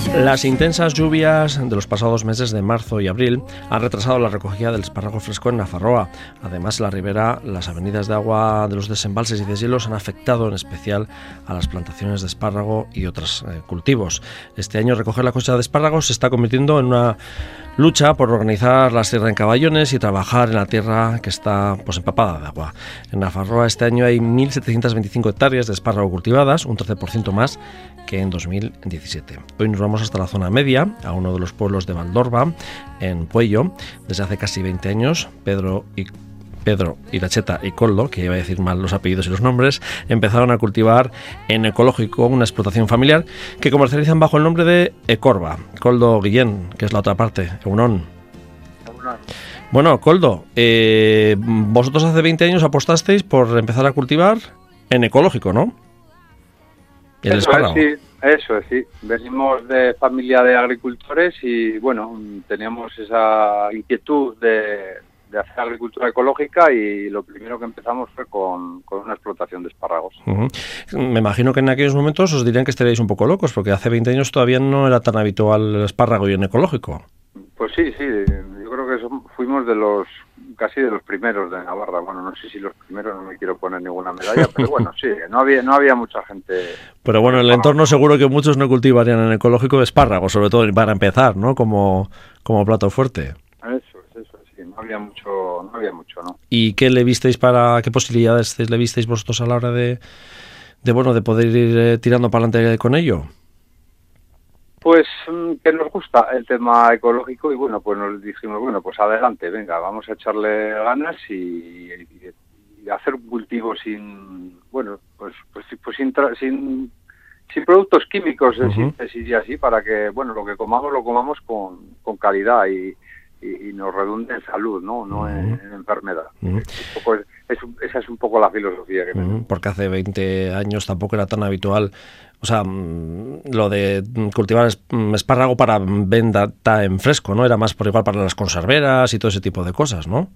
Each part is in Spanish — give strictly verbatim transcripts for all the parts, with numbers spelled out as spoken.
Las intensas lluvias de los pasados meses de marzo y abril han retrasado la recogida del espárrago fresco en Nafarroa. Además, en la ribera, las avenidas de agua de los desembalses y deshielos han afectado en especial a las plantaciones de espárrago y otros eh, cultivos. Este año recoger la cosecha de espárragos se está convirtiendo en una lucha por organizar la sierra en caballones y trabajar en la tierra que está pues empapada de agua. En Nafarroa este año hay mil setecientas veinticinco hectáreas de espárrago cultivadas, un trece por ciento más que en dos mil diecisiete. Hoy nos vamos hasta la zona media, a uno de los pueblos de Valdorba, en Puello. Desde hace casi veinte años, Pedro y Pedro Iracheta y Coldo, que iba a decir mal los apellidos y los nombres, empezaron a cultivar en ecológico una explotación familiar que comercializan bajo el nombre de Ecorba. Coldo Guillén, que es la otra parte, Eunón. Bueno, Coldo, eh, vosotros hace veinte años apostasteis por empezar a cultivar en ecológico, ¿no? El eso espárrago. Es, sí, eso es, sí. Venimos de familia de agricultores y, bueno, teníamos esa inquietud de, de hacer agricultura ecológica y lo primero que empezamos fue con, con una explotación de espárragos. Uh-huh. Me imagino que en aquellos momentos os dirían que estaríais un poco locos, porque hace veinte años todavía no era tan habitual el espárrago y en ecológico. Pues sí, sí, yo creo que somos, fuimos de los casi de los primeros de Navarra. Bueno, no sé si los primeros, no me quiero poner ninguna medalla, pero bueno, sí, no había no había mucha gente. Pero bueno, en el entorno seguro que muchos no cultivarían en ecológico espárrago, sobre todo para empezar, ¿no? Como, como plato fuerte. Eso es, eso es, sí, no había mucho, no había mucho, ¿no? ¿Y qué le visteis para, qué posibilidades le visteis vosotros a la hora de, de bueno, de poder ir eh, tirando para adelante con ello? Pues que nos gusta el tema ecológico y bueno, pues nos dijimos, bueno, pues adelante, venga, vamos a echarle ganas y, y, y hacer un cultivo sin, bueno, pues pues, pues sin, sin sin productos químicos de uh-huh. síntesis y así, para que, bueno, lo que comamos lo comamos con, con calidad y, y, y nos redunde en salud, ¿no? No uh-huh. en, en enfermedad. Uh-huh. Es un poco, es, esa es un poco la filosofía que tenemos. Uh-huh. Porque hace veinte años tampoco era tan habitual. O sea, lo de cultivar espárrago para venta en fresco, ¿no? Era más por igual para las conserveras y todo ese tipo de cosas, ¿no?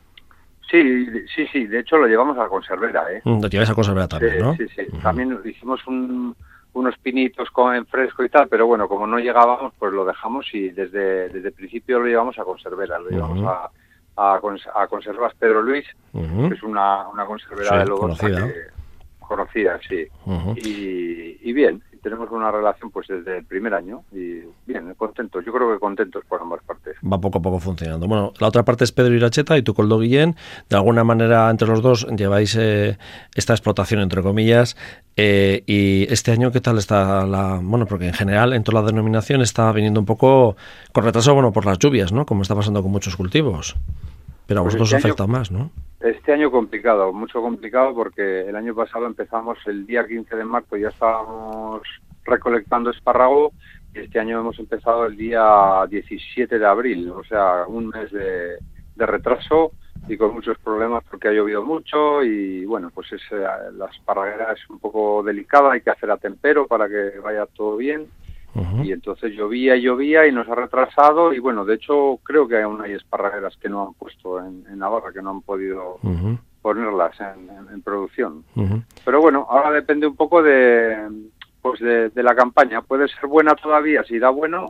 Sí, sí, sí. De hecho, lo llevamos a la conservera, ¿eh? Lo lleváis a conservera también, sí, ¿no? Sí, sí. Uh-huh. También hicimos un, unos pinitos con, en fresco y tal, pero bueno, como no llegábamos, pues lo dejamos y desde, desde el principio lo llevamos a conservera. Lo llevamos uh-huh. a, a, a Conservas Pedro Luis, uh-huh. que es una, una conservera sí, de Lodosa conocida. que... Conocida, sí. Uh-huh. Y, y bien, tenemos una relación pues desde el primer año y bien, contentos. Yo creo que contentos por ambas partes. Va poco a poco funcionando. Bueno, la otra parte es Pedro Iracheta y tú, Coldo Guillén. De alguna manera, entre los dos, lleváis eh, esta explotación, entre comillas. Eh, y este año, ¿qué tal está la...? Bueno, porque en general, en toda la denominación, está viniendo un poco con retraso, bueno, por las lluvias, ¿no? Como está pasando con muchos cultivos. Pero a pues vosotros este os afecta año, más, ¿no? Este año complicado, mucho complicado, porque el año pasado empezamos el día quince de marzo, ya estábamos recolectando espárrago, y este año hemos empezado el día diecisiete de abril, o sea, un mes de, de retraso y con muchos problemas porque ha llovido mucho y bueno, pues es, la esparraguera es un poco delicada, hay que hacer a tempero para que vaya todo bien. Uh-huh. Y entonces llovía y llovía y nos ha retrasado y bueno, de hecho creo que aún hay esparragueras que no han puesto en, en Navarra, que no han podido uh-huh. ponerlas en, en, en producción. Uh-huh. Pero bueno, ahora depende un poco de pues de, de la campaña. Puede ser buena todavía si da bueno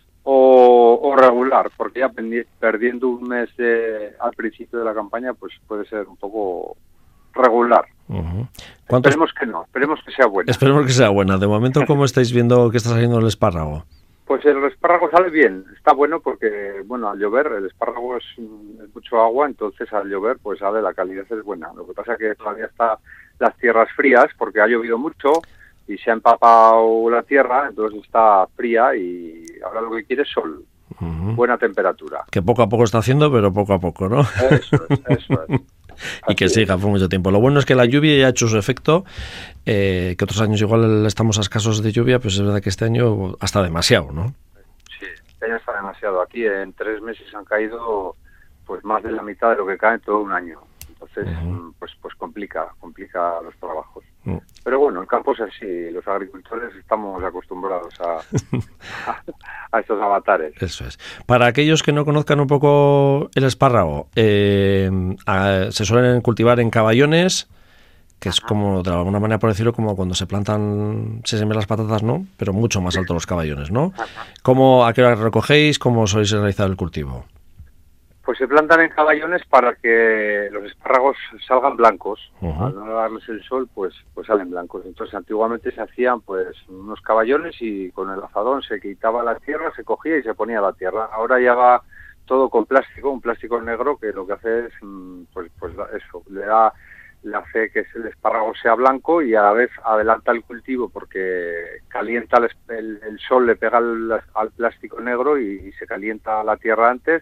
o, o regular, porque ya perdiendo un mes de, al principio de la campaña pues puede ser un poco regular. Uh-huh. Esperemos que no, esperemos que sea buena. Esperemos que sea buena. De momento, ¿cómo estáis viendo que está saliendo el espárrago? Pues el espárrago sale bien, está bueno porque, bueno, al llover, el espárrago es, es mucho agua, entonces al llover, pues sale, la calidad es buena. Lo que pasa es que todavía está las tierras frías porque ha llovido mucho y se ha empapado la tierra, entonces está fría y ahora lo que quiere es sol, uh-huh. buena temperatura. Que poco a poco está haciendo, pero poco a poco, ¿no? Eso es, eso es. Y que siga por mucho tiempo. Lo bueno es que la lluvia ya ha hecho su efecto, eh, que otros años igual estamos a escasos de lluvia, pues es verdad que este año hasta demasiado, ¿no? Sí, este año está demasiado. Aquí en tres meses han caído pues más de la mitad de lo que cae en todo un año. Entonces, uh-huh. pues pues complica, complica los trabajos. Uh-huh. Pero bueno, el campo es así, los agricultores estamos acostumbrados a, a, a estos avatares. Eso es. Para aquellos que no conozcan un poco el espárrago, eh, a, se suelen cultivar en caballones. que es como, de alguna manera por decirlo, como cuando se plantan, se siembran las patatas, ¿no? Pero mucho más alto los caballones, ¿no? ¿Cómo, a qué hora recogéis? ¿Cómo sois realizado el cultivo? Pues se plantan en caballones para que los espárragos salgan blancos. Uh-huh. Al no darles el sol, pues pues salen blancos. Entonces, antiguamente se hacían pues unos caballones y con el azadón se quitaba la tierra, se cogía y se ponía la tierra. Ahora ya va todo con plástico, un plástico negro que lo que hace es, pues pues eso, le da, le hace que el espárrago sea blanco y a la vez adelanta el cultivo porque calienta el, el, el sol, le pega al, al plástico negro y, y se calienta la tierra antes.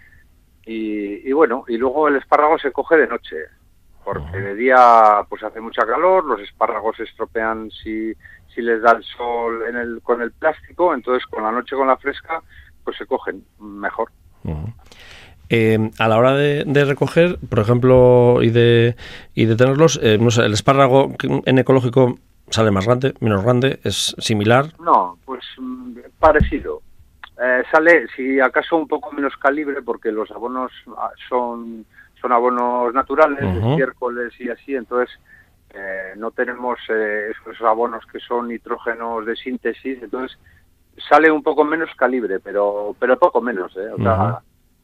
Y, y bueno, y luego el espárrago se coge de noche, porque de día pues hace mucha calor, los espárragos se estropean si, si les da el sol en el, con el plástico, entonces con la noche con la fresca pues se cogen mejor. Uh-huh. Eh, a la hora de, de recoger, por ejemplo, y de y de tenerlos, eh, no sé, el espárrago en ecológico sale más grande, menos grande, es similar. No, pues parecido. Eh, sale, si acaso, un poco menos calibre, porque los abonos son son abonos naturales, uh-huh. estiércoles y así, entonces eh, no tenemos eh, esos abonos que son nitrógenos de síntesis, entonces sale un poco menos calibre, pero pero poco menos, ¿eh? O sea, uh-huh.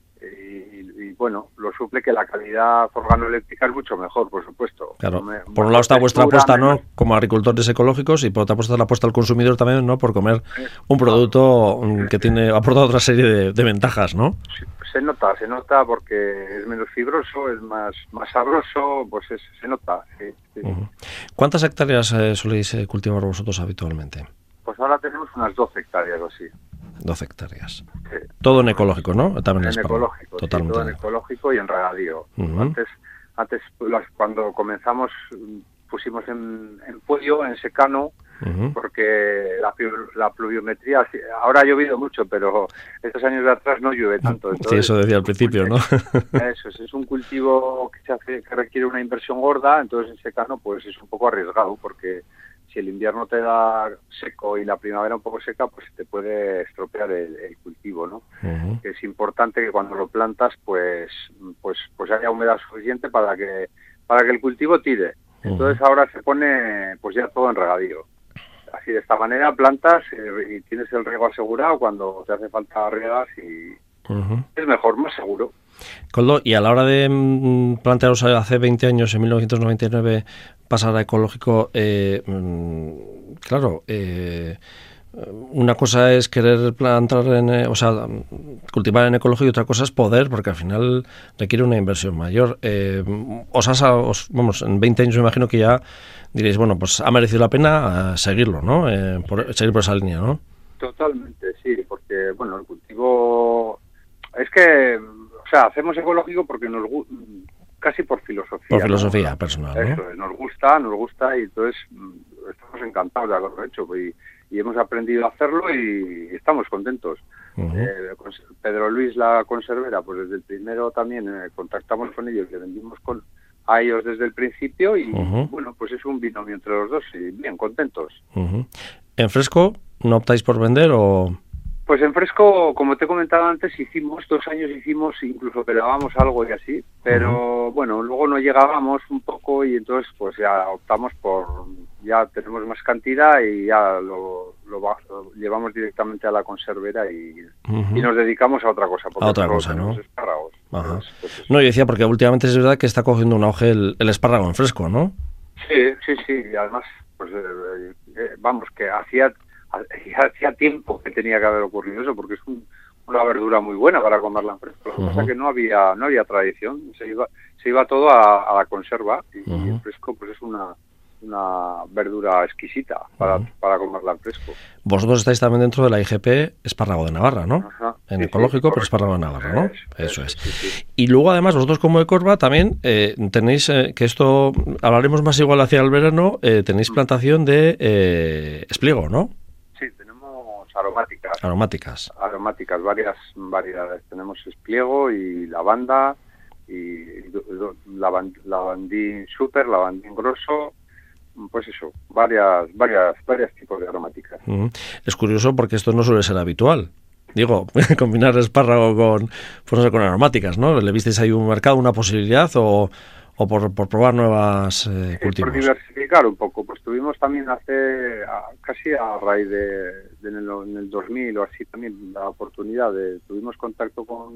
y, y bueno, lo suple que la calidad organoeléctrica es mucho mejor, por supuesto. Claro, Me, por un lado está vuestra apuesta, ¿no?, como agricultores ecológicos, y por otra apuesta la apuesta al consumidor también, ¿no?, por comer un producto que tiene aporta otra serie de, de ventajas, ¿no? Sí, se nota, se nota porque es menos fibroso, es más más sabroso, pues es, se nota. Sí, sí. Uh-huh. ¿Cuántas hectáreas eh, soléis eh, cultivar vosotros habitualmente? Pues ahora tenemos unas doce hectáreas o así. doce hectáreas. Sí. Todo en ecológico, ¿no? También en ecológico, totalmente. Sí, todo en ecológico y en regadío. Uh-huh. Antes, antes las, cuando comenzamos pusimos en, en podio, en secano, uh-huh. porque la, la pluviometría, ahora ha llovido mucho, pero estos años de atrás no llueve tanto. Entonces, sí, eso decía al principio, ¿no? Eso es, es un cultivo que se hace, que requiere una inversión gorda, entonces en secano pues es un poco arriesgado, porque si el invierno te da seco y la primavera un poco seca, pues te puede estropear el, el cultivo, ¿no? Uh-huh. Es importante que cuando lo plantas, pues, pues, pues haya humedad suficiente para que, para que el cultivo tire. Entonces uh-huh. ahora se pone, pues ya todo en regadío. Así de esta manera plantas eh, y tienes el riego asegurado cuando te hace falta riegas y uh-huh. es mejor, más seguro. Koldo, y a la hora de mm, plantearos hace veinte años, en mil novecientos noventa y nueve, pasar a ecológico, eh, mm, claro, eh, una cosa es querer plantar, en, eh, o sea, cultivar en ecológico, y otra cosa es poder, porque al final requiere una inversión mayor. Eh, os has, os, vamos, en veinte años me imagino que ya diréis, bueno, pues ha merecido la pena seguirlo, ¿no? Eh, por, seguir por esa línea, ¿no? Totalmente, sí, porque, bueno, el cultivo es que, o sea, hacemos ecológico porque nos gusta, casi por filosofía. Por filosofía, ¿no? personal, Eso, ¿no? nos gusta, nos gusta y entonces estamos encantados de haberlo hecho y, y hemos aprendido a hacerlo y estamos contentos. Uh-huh. Eh, Pedro Luis, la conservera, pues desde el primero también eh, contactamos con ellos, le vendimos con a ellos desde el principio y uh-huh. bueno, pues es un binomio entre los dos y bien, contentos. Uh-huh. ¿En fresco no optáis por vender o...? Pues en fresco, como te he comentado antes, hicimos, dos años hicimos, incluso pelábamos algo y así, pero uh-huh. bueno, luego no llegábamos un poco y entonces pues ya optamos por, ya tenemos más cantidad y ya lo, lo, lo llevamos directamente a la conservera y, uh-huh. y nos dedicamos a otra cosa. A otra cosa, ¿no? Espárragos. Ajá. Pues, pues no, yo decía porque últimamente es verdad que está cogiendo un auge el, el espárrago en fresco, ¿no? Sí, sí, sí, y además, pues eh, eh, vamos, que hacía... hacía tiempo que tenía que haber ocurrido eso, porque es un, una verdura muy buena para comerla en fresco. Lo que uh-huh. pasa es que no había no había tradición, se iba se iba todo a, a la conserva y, uh-huh. y el fresco pues es una una verdura exquisita para, uh-huh. para comerla en fresco. Vosotros estáis también dentro de la I G P Espárrago de Navarra, ¿no? Ajá. En sí, ecológico, sí, pero Espárrago de Navarra, ¿no? Eso, eso es. Sí, sí. Y luego, además, vosotros como Ecorba también eh, tenéis, eh, que esto hablaremos más igual hacia el verano, eh, tenéis plantación de eh, espliego, ¿no? Sí, tenemos aromáticas. Aromáticas. Aromáticas, varias variedades. Tenemos espliego y lavanda, y lavand, lavandín súper, lavandín grosso, pues eso, varias varias varios tipos de aromáticas. Uh-huh. Es curioso porque esto no suele ser habitual. Digo, combinar espárrago con, pues no sé, con aromáticas, ¿no? ¿Le visteis ahí un mercado, una posibilidad o, o por, por probar nuevas eh, cultivos? Por diversificar un poco, pues tuvimos también hace a, casi a raíz de, de en, el, en el dos mil o así también la oportunidad de, tuvimos contacto con,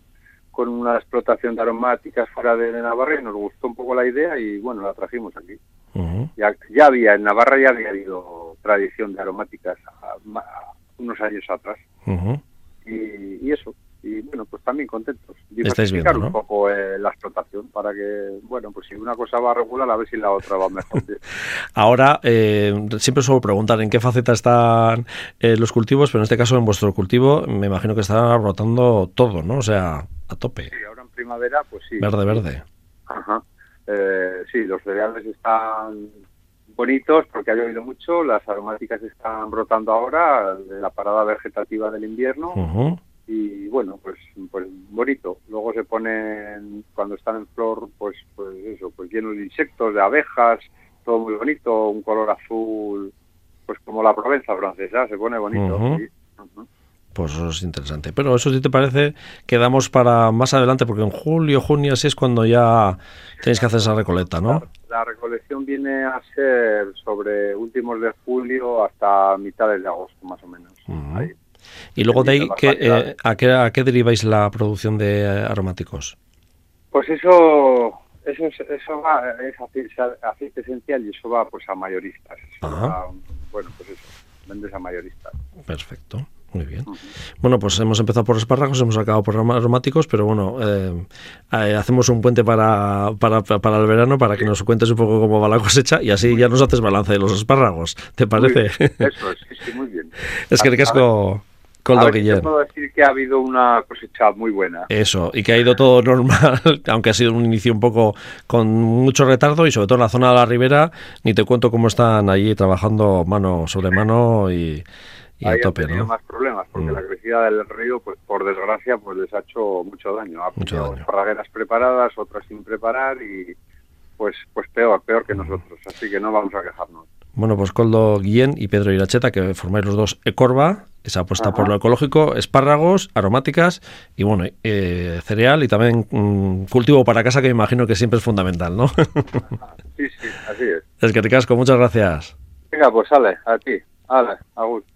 con una explotación de aromáticas fuera de, de Navarra y nos gustó un poco la idea y bueno, la trajimos aquí. Uh-huh. Ya, ya había, en Navarra ya había habido tradición de aromáticas a, a unos años atrás. Uh-huh. y, y eso. Y bueno, pues también contentos. Diversificar viendo, ¿no? un poco eh, la explotación para que, bueno, pues si una cosa va regular, a ver si la otra va mejor. Ahora, eh, siempre suelo preguntar en qué faceta están eh, los cultivos, pero en este caso en vuestro cultivo me imagino que estarán brotando todo, ¿no? O sea, a tope. Sí, ahora en primavera, pues sí. Verde, verde. Ajá. Eh, sí, los cereales están bonitos porque ha llovido mucho, las aromáticas están brotando ahora, de la parada vegetativa del invierno. Uh-huh. Y bueno, pues pues bonito. Luego se ponen, cuando están en flor, pues pues eso, pues llenos de insectos, de abejas, todo muy bonito, un color azul, pues como la Provenza francesa, se pone bonito. Uh-huh. ¿Sí? Uh-huh. Pues eso es interesante. Pero eso sí te parece, quedamos para más adelante, porque en julio, junio, así es cuando ya tenéis que hacer esa recolecta, ¿no? La, la recolección viene a ser sobre últimos de julio hasta mitades de agosto, más o menos. Uh-huh. Ahí. Y luego de ahí, ¿qué, eh, ¿a, qué, ¿a qué deriváis la producción de eh, aromáticos? Pues eso eso, eso va, es aceite, aceite esencial y eso va pues a mayoristas. Eso va, bueno, pues eso, vendes a mayoristas. Perfecto, muy bien. Uh-huh. Bueno, pues hemos empezado por espárragos, hemos acabado por aromáticos, pero bueno, eh, eh, hacemos un puente para, para, para el verano para que nos cuentes un poco cómo va la cosecha y así muy ya bien. Nos haces balance de los espárragos, ¿te parece? Eso es, sí, sí, muy bien. Es que el casco... Ahora te puedo decir que ha habido una cosecha muy buena. Eso, y que ha ido todo normal, aunque ha sido un inicio un poco con mucho retardo y sobre todo en la zona de la ribera, ni te cuento cómo están allí trabajando mano sobre mano y, y a tope, ¿no? Ahí han tenido más problemas, porque mm. la crecida del río, pues por desgracia, pues les ha hecho mucho daño. Ha mucho daño. Esparragueras preparadas, otras sin preparar y pues pues peor, peor que mm. nosotros, así que no vamos a quejarnos. Bueno, pues Koldo Guillén y Pedro Iracheta, que formáis los dos Ecorba, esa apuesta Ajá. por lo ecológico, espárragos, aromáticas y bueno, eh, cereal y también mmm, cultivo para casa, que me imagino que siempre es fundamental, ¿no? Sí, sí, así es. Es que te casco, muchas gracias. Venga, pues sale, a ti, sale, a gusto.